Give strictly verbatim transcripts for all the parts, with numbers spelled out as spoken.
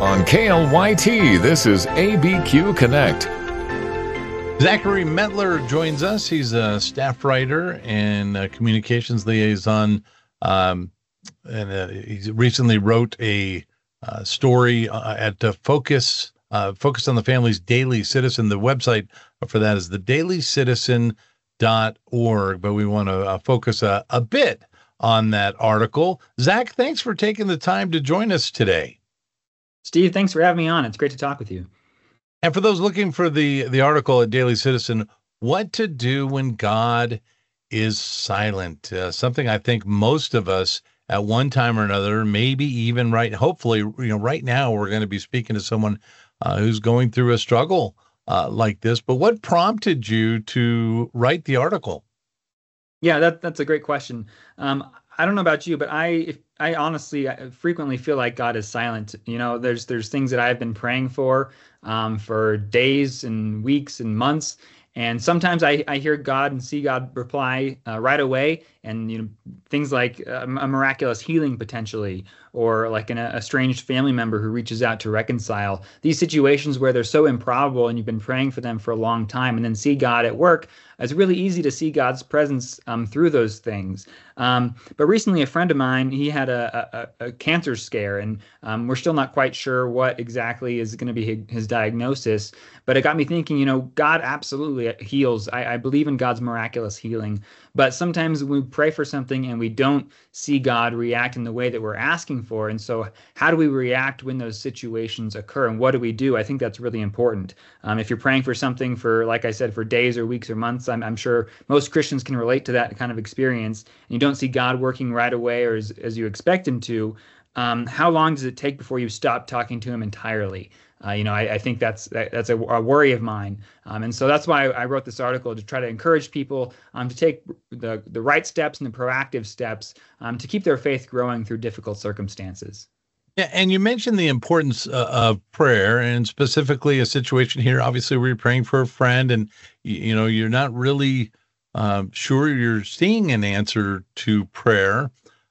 On K L Y T, this is A B Q Connect. Zachary Mettler joins us. He's a staff writer and a communications liaison. Um, and uh, he recently wrote a uh, story uh, at uh, Focus, uh, Focus on the Family's Daily Citizen. The website for that is the daily citizen dot org, but we want to uh, focus a, a bit on that article. Zach, thanks for taking the time to join us today. Steve, thanks for having me on. It's great to talk with you. And for those looking for the, the article at Daily Citizen, what to do when God is silent, uh, something I think most of us at one time or another, maybe even right, hopefully, you know, right now we're going to be speaking to someone uh, who's going through a struggle uh, like this. But what prompted you to write the article? Yeah, that that's a great question. Um, I don't know about you, but I if, I honestly I frequently feel like God is silent. You know, there's there's things that I've been praying for um, for days and weeks and months. And sometimes I, I hear God and see God reply uh, right away, and you know things like uh, a miraculous healing potentially, or like an, a estranged family member who reaches out to reconcile. These situations where they're so improbable and you've been praying for them for a long time, and then see God at work. It's really easy to see God's presence um, through those things. Um, but recently, a friend of mine, he had a, a, a cancer scare, and um, we're still not quite sure what exactly is going to be his, his diagnosis. But it got me thinking, you know, God absolutely heals. I, I believe in God's miraculous healing. But sometimes we pray for something and we don't see God react in the way that we're asking for. And so how do we react when those situations occur? And what do we do? I think that's really important. Um, if you're praying for something for, like I said, for days or weeks or months, I'm, I'm sure most Christians can relate to that kind of experience, and you don't see God working right away or as, as you expect him to, um, how long does it take before you stop talking to him entirely? Uh, you know, I, I think that's that, that's a, a worry of mine, um, and so that's why I wrote this article, to try to encourage people um, to take the the right steps and the proactive steps um, to keep their faith growing through difficult circumstances. Yeah, and you mentioned the importance uh, of prayer, and specifically a situation here, obviously, where you're praying for a friend, and you, you know you're not really uh, sure you're seeing an answer to prayer.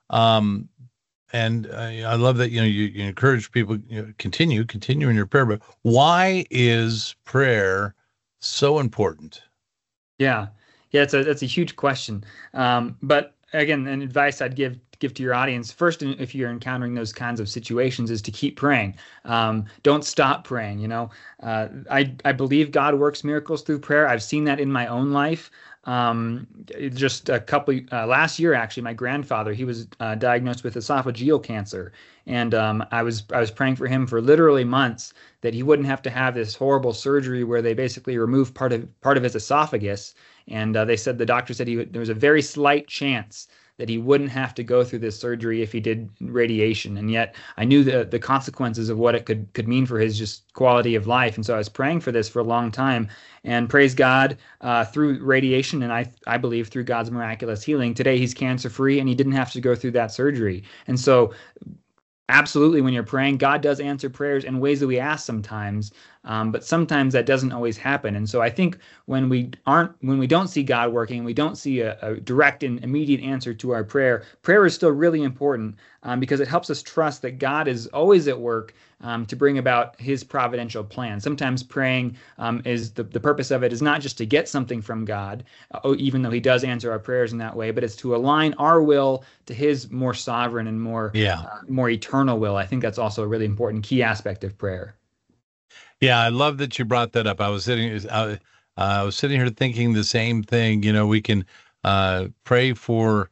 Um, And uh, I love that, you know, you, you encourage people, you know, continue, continue in your prayer. But why is prayer so important? Yeah, yeah, it's a that's a huge question. Um, but again, an advice I'd give give to your audience first, if you're encountering those kinds of situations, is to keep praying. Um, don't stop praying. You know, uh, I I believe God works miracles through prayer. I've seen that in my own life. Um, just a couple, uh, last year, actually, my grandfather, he was uh, diagnosed with esophageal cancer. And um, I was I was praying for him for literally months that he wouldn't have to have this horrible surgery where they basically remove part of part of his esophagus. And uh, they said, the doctor said he would, there was a very slight chance that he wouldn't have to go through this surgery if he did radiation. And yet I knew the the consequences of what it could could mean for his just quality of life. And so I was praying for this for a long time, and praise God, uh, through radiation, and I I believe through God's miraculous healing, today he's cancer free and he didn't have to go through that surgery. And so absolutely, when you're praying, God does answer prayers in ways that we ask sometimes, um, but sometimes that doesn't always happen. And so I think when we aren't, when we don't see God working, we don't see a, a direct and immediate answer to our prayer, prayer is still really important um, because it helps us trust that God is always at work um, to bring about his providential plan. Sometimes praying um, is the, the purpose of it is not just to get something from God, uh, even though he does answer our prayers in that way, but it's to align our will to his more sovereign and more, yeah. uh, more eternal will. I think that's also a really important key aspect of prayer. Yeah, I love that you brought that up. I was sitting, uh, I was sitting here thinking the same thing. You know, we can uh, pray for,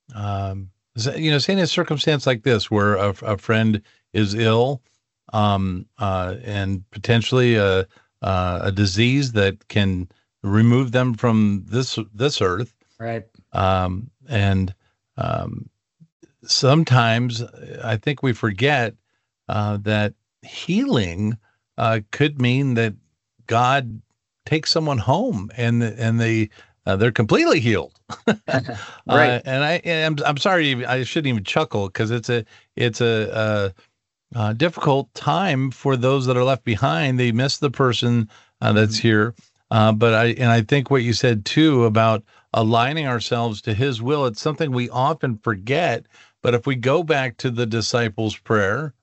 um, you know, say in a circumstance like this where a, a friend is ill, um, uh, and potentially a, uh, a disease that can remove them from this this earth. Right. Um, and um, sometimes I think we forget uh, that healing uh, could mean that God takes someone home and and they uh, they're completely healed. Right. Uh, and I and I'm I'm sorry, I shouldn't even chuckle because it's a it's a, a, a difficult time for those that are left behind. They miss the person uh, that's mm-hmm. here. Uh, but I and I think what you said too about aligning ourselves to his will, it's something we often forget. But if we go back to the disciples' prayer,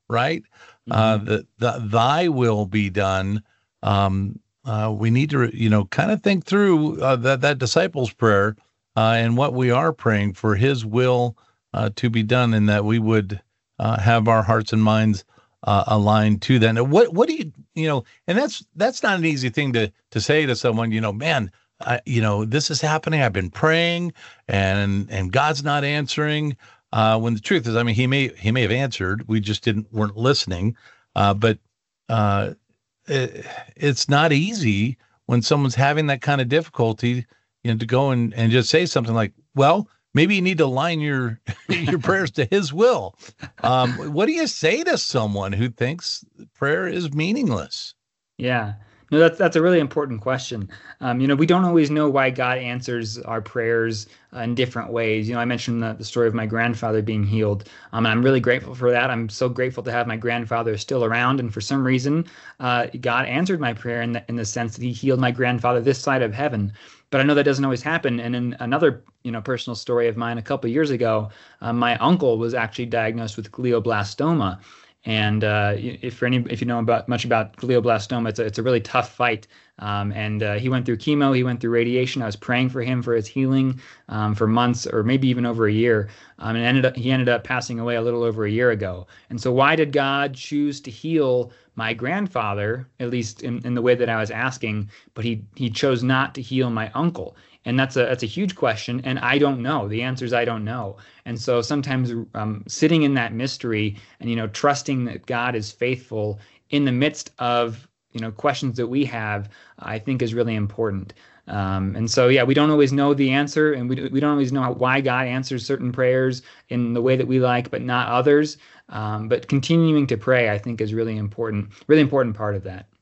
right? Mm-hmm. Uh, the, the thy will be done. Um, uh, we need to, you know, kind of think through uh, that, that disciples prayer uh, and what we are praying for his will uh, to be done, and that we would uh, have our hearts and minds uh, aligned to that. Now, what, what do you, you know, and that's, that's not an easy thing to, to say to someone, you know, man, I, you know, this is happening. I've been praying and, and God's not answering. Uh, when the truth is, I mean, he may, he may have answered, we just didn't, weren't listening. Uh, but, uh, it, it's not easy when someone's having that kind of difficulty, you know, to go and, and just say something like, well, maybe you need to align your, your prayers to his will. Um, what do you say to someone who thinks prayer is meaningless? Yeah. No, that's that's a really important question. Um, you know, we don't always know why God answers our prayers uh, in different ways. You know, I mentioned the, the story of my grandfather being healed, um, and I'm really grateful for that. I'm so grateful to have my grandfather still around, and for some reason, uh, God answered my prayer in the in the sense that He healed my grandfather this side of heaven. But I know that doesn't always happen. And in another, you know, personal story of mine, a couple of years ago, uh, my uncle was actually diagnosed with glioblastoma. And uh, if for any, if you know about much about glioblastoma, it's a, it's a really tough fight. Um, and uh, he went through chemo, he went through radiation. I was praying for him for his healing um, for months, or maybe even over a year. Um, and ended up, he ended up passing away a little over a year ago. And so, why did God choose to heal my grandfather, at least in, in the way that I was asking? But he he chose not to heal my uncle. And that's a that's a huge question, and I don't know. The answer is I don't know. And so sometimes um, sitting in that mystery and, you know, trusting that God is faithful in the midst of, you know, questions that we have, I think is really important. Um, and so, yeah, we don't always know the answer, and we we don't always know why God answers certain prayers in the way that we like, but not others. Um, but continuing to pray, I think, is really important, really important part of that.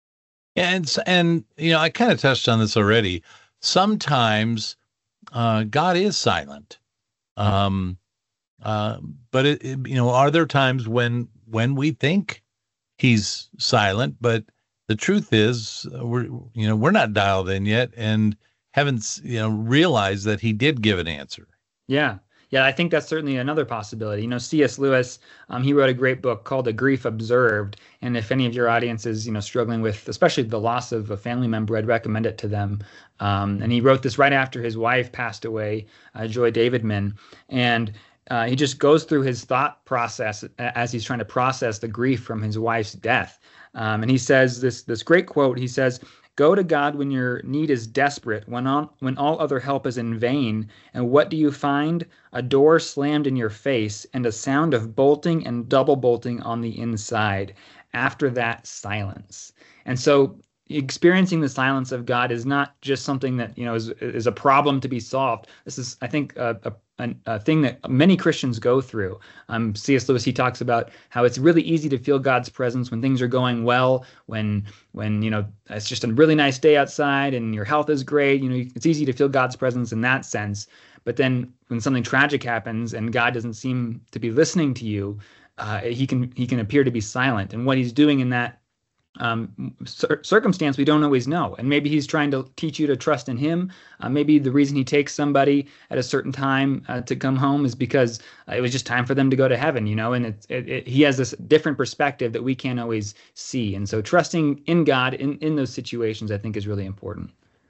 And, and you know, I kind of touched on this already. Sometimes uh, God is silent, um, uh, but it, it, you know, are there times when when we think He's silent, but the truth is we're you know we're not dialed in yet and haven't you know realized that He did give an answer. Yeah. Yeah, I think that's certainly another possibility. You know, C S Lewis, um, he wrote a great book called A Grief Observed. And if any of your audience is, you know, struggling with, especially the loss of a family member, I'd recommend it to them. Um, and he wrote this right after his wife passed away, uh, Joy Davidman. And uh, he just goes through his thought process as he's trying to process the grief from his wife's death. Um, and he says this, this great quote. He says, "Go to God when your need is desperate, when all, when all other help is in vain. And what do you find? A door slammed in your face and a sound of bolting and double bolting on the inside. After that, silence." And so experiencing the silence of God is not just something that, you know, is, is a problem to be solved. This is, I think, a, a, a thing that many Christians go through. Um, C S Lewis, he talks about how it's really easy to feel God's presence when things are going well, when, when, you know, it's just a really nice day outside and your health is great. You know, it's easy to feel God's presence in that sense. But then when something tragic happens and God doesn't seem to be listening to you, uh, he can, he can appear to be silent. And what he's doing in that um, cir- circumstance, we don't always know. And maybe he's trying to teach you to trust in him. Uh, maybe the reason he takes somebody at a certain time uh, to come home is because uh, it was just time for them to go to heaven, you know, and it's, it, it, he has this different perspective that we can't always see. And so trusting in God in, in those situations, I think, is really important.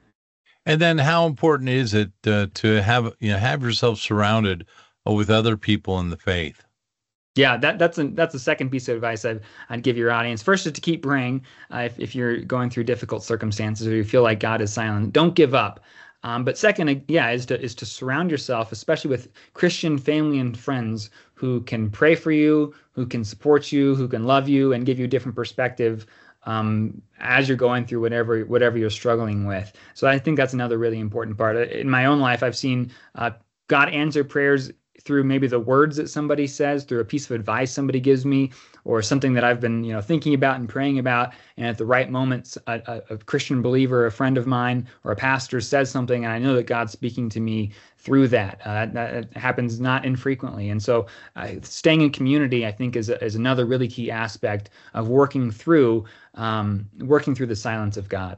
And then how important is it uh, to have, you know, have yourself surrounded with other people in the faith? Yeah, that, that's a, that's the second piece of advice I'd, I'd give your audience. First is to keep praying uh, if, if you're going through difficult circumstances or you feel like God is silent. Don't give up. Um, but second, yeah, is to is to surround yourself, especially with Christian family and friends who can pray for you, who can support you, who can love you and give you a different perspective um, as you're going through whatever whatever you're struggling with. So I think that's another really important part. In my own life, I've seen uh, God answer prayers through maybe the words that somebody says, through a piece of advice somebody gives me, or something that I've been, you know, thinking about and praying about. And at the right moments, a, a, a Christian believer, a friend of mine, or a pastor says something, and I know that God's speaking to me through that. Uh, that, that happens not infrequently. And so uh, staying in community, I think, is, a, is another really key aspect of working through, um, working through the silence of God.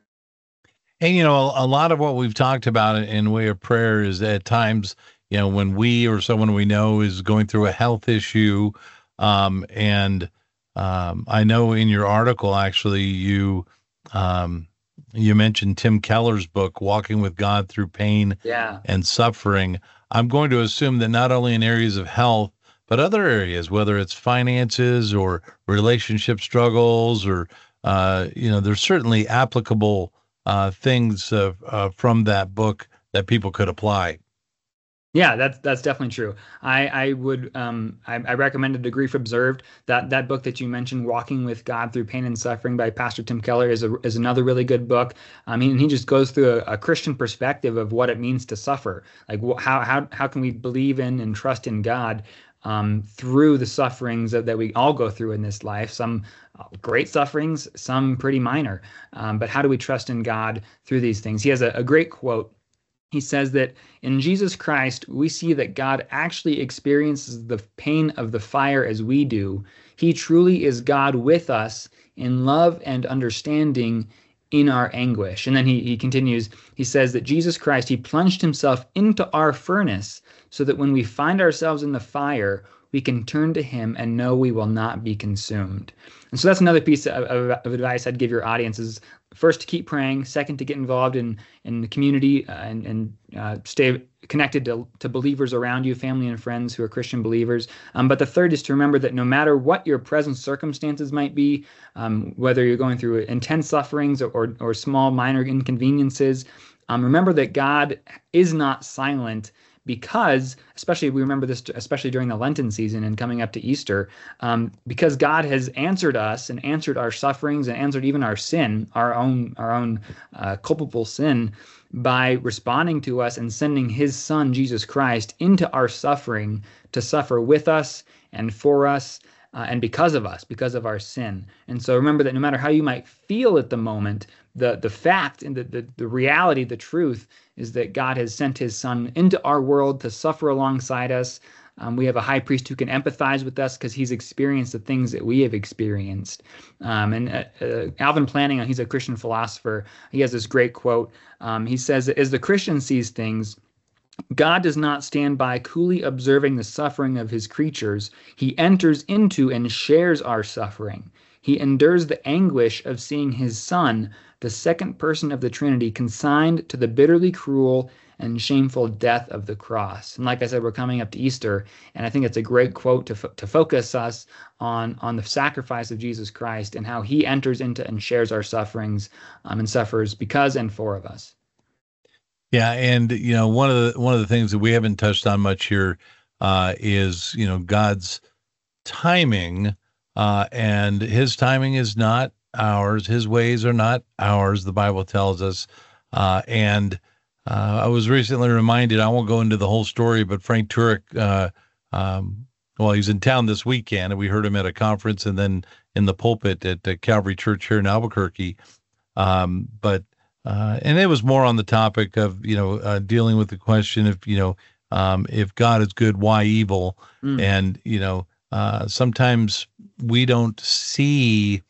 And, you know, a lot of what we've talked about in the way of prayer is at times, you know, when we or someone we know is going through a health issue, Um, and um, I know in your article, actually, you um, you mentioned Tim Keller's book, Walking with God Through Pain Yeah. and Suffering. I'm going to assume that not only in areas of health, but other areas, whether it's finances or relationship struggles, or uh, you know, there's certainly applicable uh, things uh, uh, from that book that people could apply. Yeah, that's that's definitely true. I I would um I, I recommended A Grief Observed. That that book that you mentioned, Walking with God Through Pain and Suffering by Pastor Tim Keller, is a is another really good book. I mean, he just goes through a, a Christian perspective of what it means to suffer. Like wh- how how how can we believe in and trust in God um, through the sufferings that, that we all go through in this life? Some uh, great sufferings, some pretty minor. Um, but how do we trust in God through these things? He has a, a great quote. He says that in Jesus Christ, we see that God actually experiences the pain of the fire as we do. He truly is God with us in love and understanding in our anguish. And then he, he continues, he says that Jesus Christ, he plunged himself into our furnace so that when we find ourselves in the fire, we can turn to him and know we will not be consumed. And so that's another piece of, of, of advice I'd give your audience is first to keep praying, second to get involved in in the community uh, and, and uh, stay connected to, to believers around you, family and friends who are Christian believers. Um, but the third is to remember that no matter what your present circumstances might be, um, whether you're going through intense sufferings or, or, or small minor inconveniences, um, remember that God is not silent, because, especially we remember this, especially during the Lenten season and coming up to Easter, um, because God has answered us and answered our sufferings and answered even our sin, our own our own uh, culpable sin, by responding to us and sending his Son, Jesus Christ, into our suffering to suffer with us and for us uh, and because of us, because of our sin. And so remember that no matter how you might feel at the moment, the the fact and the, the, the reality, the truth is that God has sent his Son into our world to suffer alongside us. Um, we have a high priest who can empathize with us because he's experienced the things that we have experienced. Um, and uh, uh, Alvin Plantinga, he's a Christian philosopher. He has this great quote. Um, he says that as the Christian sees things, God does not stand by coolly observing the suffering of his creatures. He enters into and shares our suffering. He endures the anguish of seeing his Son, the second person of the Trinity, consigned to the bitterly cruel and shameful death of the cross. And like I said, we're coming up to Easter, and I think it's a great quote to fo- to focus us on, on the sacrifice of Jesus Christ and how he enters into and shares our sufferings um, and suffers because and for of us. Yeah, and you know, one of the one of the things that we haven't touched on much here uh, is you know God's timing, uh, and his timing is not ours. His ways are not ours. The Bible tells us, uh, and uh, I was recently reminded. I won't go into the whole story, but Frank Turek, uh, um, well, he's in town this weekend, and we heard him at a conference, and then in the pulpit at the Calvary Church here in Albuquerque. Um, but Uh, and it was more on the topic of, you know, uh, dealing with the question of, you know, um, if God is good, why evil? Mm. And, you know, uh, sometimes we don't see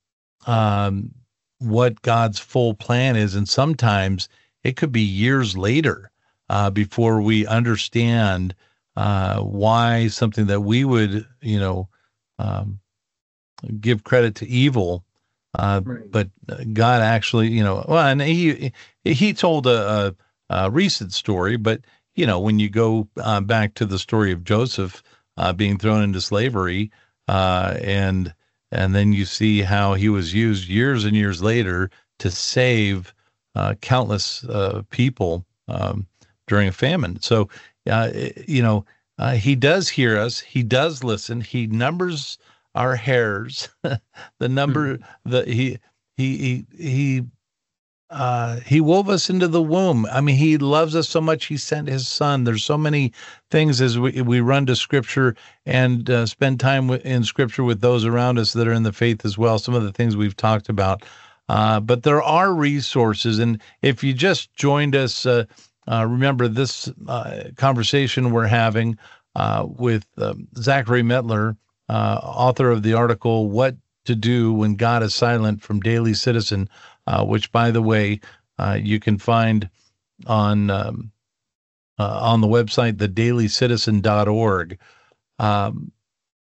um, what God's full plan is. And sometimes it could be years later uh, before we understand uh, why something that we would, you know, um, give credit to evil. Uh, Right. But God actually, you know, well, and he he told a, a, a recent story, but you know, when you go uh, back to the story of Joseph uh, being thrown into slavery, uh, and and then you see how he was used years and years later to save uh, countless uh, people um, during a famine. So, uh, you know, uh, he does hear us. He does listen. He numbers our hairs, the number that he, he, he, he, uh, he wove us into the womb. I mean, he loves us so much. He sent his Son. There's so many things as we, we run to Scripture and uh, spend time with, in Scripture with those around us that are in the faith as well. Some of the things we've talked about, uh, but there are resources. And if you just joined us, uh, uh, remember this uh, conversation we're having uh, with um, Zachary Mettler, Uh, author of the article, What to Do When God is Silent, from Daily Citizen, uh, which, by the way, uh, you can find on um, uh, on the website, the daily citizen dot org. Um,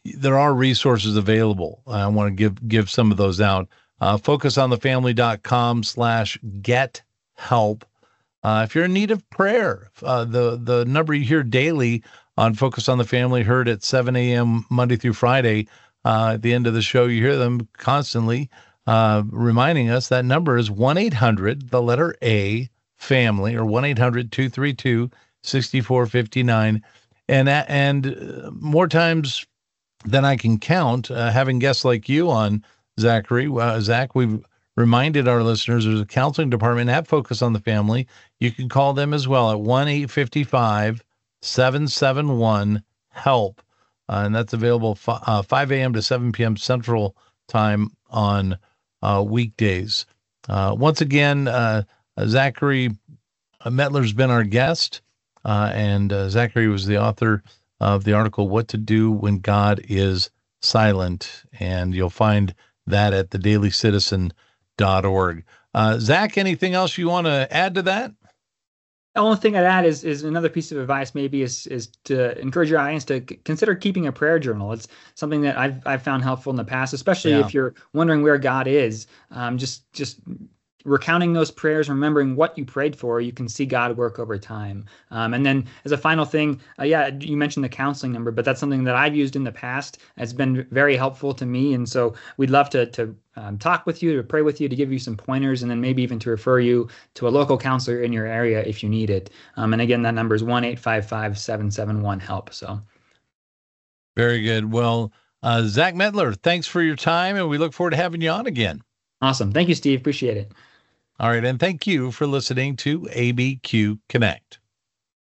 there are resources available. I want to give give some of those out. Uh, focusonthefamily.com slash get help. Uh, if you're in need of prayer, uh, the, the number you hear daily on Focus on the Family, heard at seven a.m. Monday through Friday. Uh, at the end of the show, you hear them constantly uh, reminding us that number is one eight hundred, the letter A, family, or one eight hundred two three two six four five nine. And, and more times than I can count, uh, having guests like you on, Zachary. Uh, Zach, we've reminded our listeners there's a counseling department at Focus on the Family. You can call them as well at one eight five five seven seven one HELP. Uh, and that's available f- uh, five a.m. to seven p.m. Central Time on uh, weekdays. Uh, once again, uh, Zachary Mettler's been our guest, uh, and uh, Zachary was the author of the article, What to Do When God is Silent, and you'll find that at the daily citizen dot org. Uh, Zach, anything else you want to add to that? The only thing I'd add is is another piece of advice maybe is is to encourage your audience to c- consider keeping a prayer journal. It's something that I've I've found helpful in the past, especially Yeah. if you're wondering where God is. Um, just just recounting those prayers, remembering what you prayed for, you can see God work over time. Um, and then as a final thing, uh, yeah, you mentioned the counseling number, but that's something that I've used in the past. It's been very helpful to me. And so we'd love to, to um, talk with you, to pray with you, to give you some pointers, and then maybe even to refer you to a local counselor in your area if you need it. Um, and again, that number is one eight five five seven seven one HELP. So very good. Well, uh, Zach Mettler, thanks for your time, and we look forward to having you on again. Awesome. Thank you, Steve. Appreciate it. All right, and thank you for listening to A B Q Connect.